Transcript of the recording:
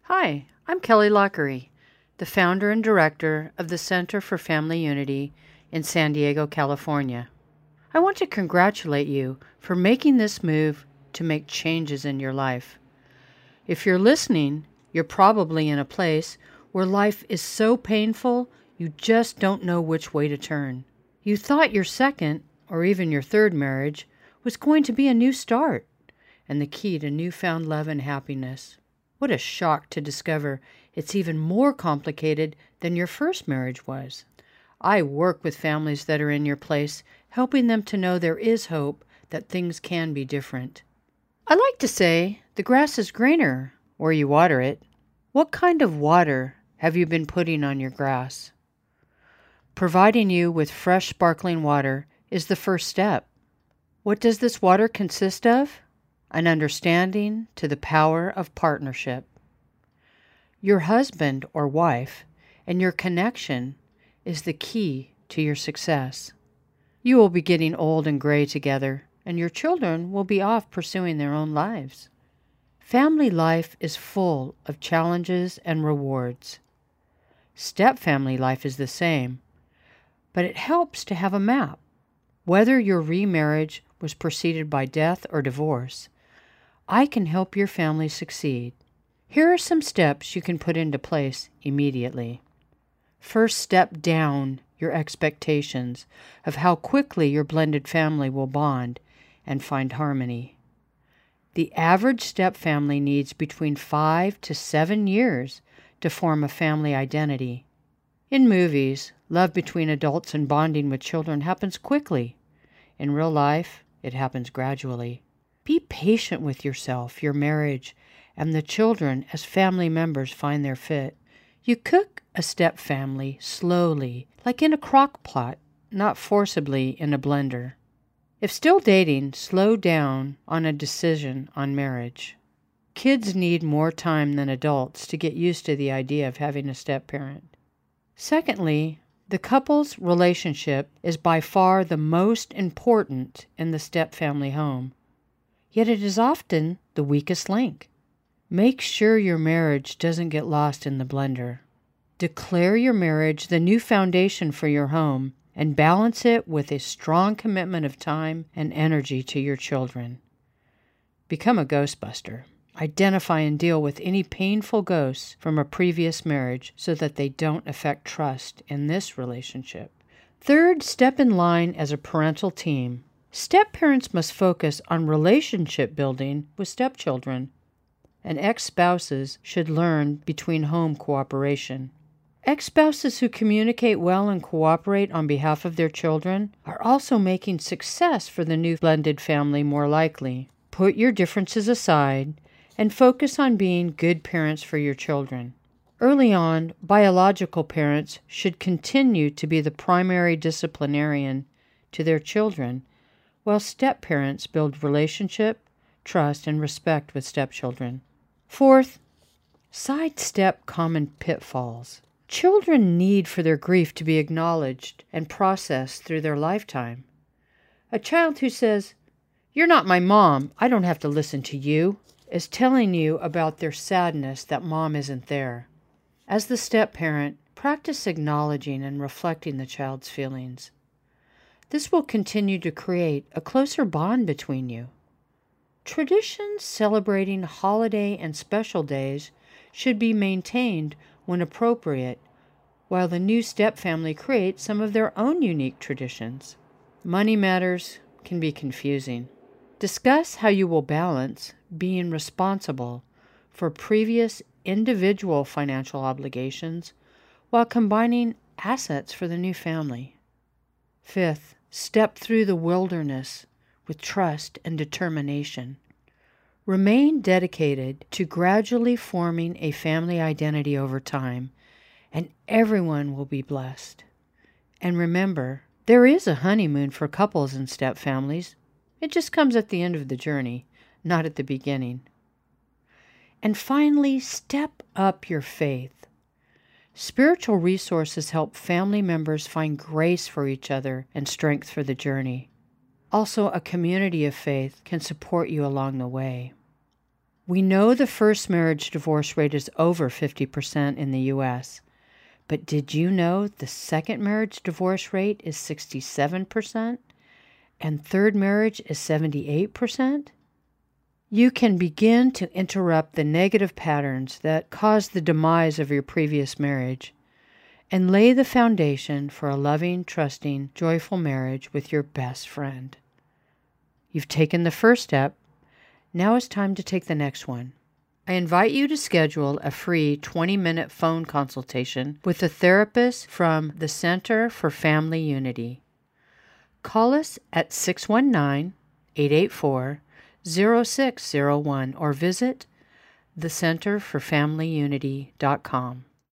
Hi, I'm Kelly Lockery, the founder and director of the Center for Family Unity in San Diego, California. I want to congratulate you for making this move to make changes in your life. If you're listening, you're probably in a place where life is so painful you just don't know which way to turn. You thought your second, or even your third marriage was going to be a new start and the key to newfound love and happiness. What a shock to discover it's even more complicated than your first marriage was. I work with families that are in your place, helping them to know there is hope, that things can be different. I like to say the grass is greener where you water it. What kind of water have you been putting on your grass? Providing you with fresh, sparkling water is the first step. What does this water consist of? An understanding to the power of partnership. Your husband or wife and your connection is the key to your success. You will be getting old and gray together, and your children will be off pursuing their own lives. Family life is full of challenges and rewards. Step-family life is the same, but it helps to have a map. Whether your remarriage was preceded by death or divorce, I can help your family succeed. Here are some steps you can put into place immediately. First, step down your expectations of how quickly your blended family will bond and find harmony. The average step family needs between 5 to 7 years to form a family identity. In movies, love between adults and bonding with children happens quickly. In real life, it happens gradually. Be patient with yourself, your marriage, and the children as family members find their fit. You cook a step family slowly, like in a crock pot, not forcibly in a blender. If still dating, slow down on a decision on marriage. Kids need more time than adults to get used to the idea of having a step-parent. Secondly, the couple's relationship is by far the most important in the step-family home. Yet it is often the weakest link. Make sure your marriage doesn't get lost in the blender. Declare your marriage the new foundation for your home and balance it with a strong commitment of time and energy to your children. Become a Ghostbuster. Identify and deal with any painful ghosts from a previous marriage so that they don't affect trust in this relationship. Third, step in line as a parental team. Step-parents must focus on relationship building with stepchildren, and ex-spouses should learn between home cooperation. Ex-spouses who communicate well and cooperate on behalf of their children are also making success for the new blended family more likely. Put your differences aside and focus on being good parents for your children. Early on, biological parents should continue to be the primary disciplinarian to their children, while step-parents build relationship, trust, and respect with stepchildren. Fourth, sidestep common pitfalls. Children need for their grief to be acknowledged and processed through their lifetime. A child who says, "You're not my mom, I don't have to listen to you," is telling you about their sadness that mom isn't there. As the step-parent, practice acknowledging and reflecting the child's feelings. This will continue to create a closer bond between you. Traditions celebrating holiday and special days should be maintained when appropriate, while the new step-family creates some of their own unique traditions. Money matters can be confusing. Discuss how you will balance being responsible for previous individual financial obligations while combining assets for the new family. Fifth, step through the wilderness with trust and determination. Remain dedicated to gradually forming a family identity over time, and everyone will be blessed. And remember, there is a honeymoon for couples and step families. It just comes at the end of the journey, not at the beginning. And finally, step up your faith. Spiritual resources help family members find grace for each other and strength for the journey. Also, a community of faith can support you along the way. We know the first marriage divorce rate is over 50% in the U.S., but did you know the second marriage divorce rate is 67% and third marriage is 78%? You can begin to interrupt the negative patterns that caused the demise of your previous marriage and lay the foundation for a loving, trusting, joyful marriage with your best friend. You've taken the first step. Now it's time to take the next one. I invite you to schedule a free 20-minute phone consultation with a therapist from the Center for Family Unity. Call us at 619-884-0601 or visit thecenterforfamilyunity.com.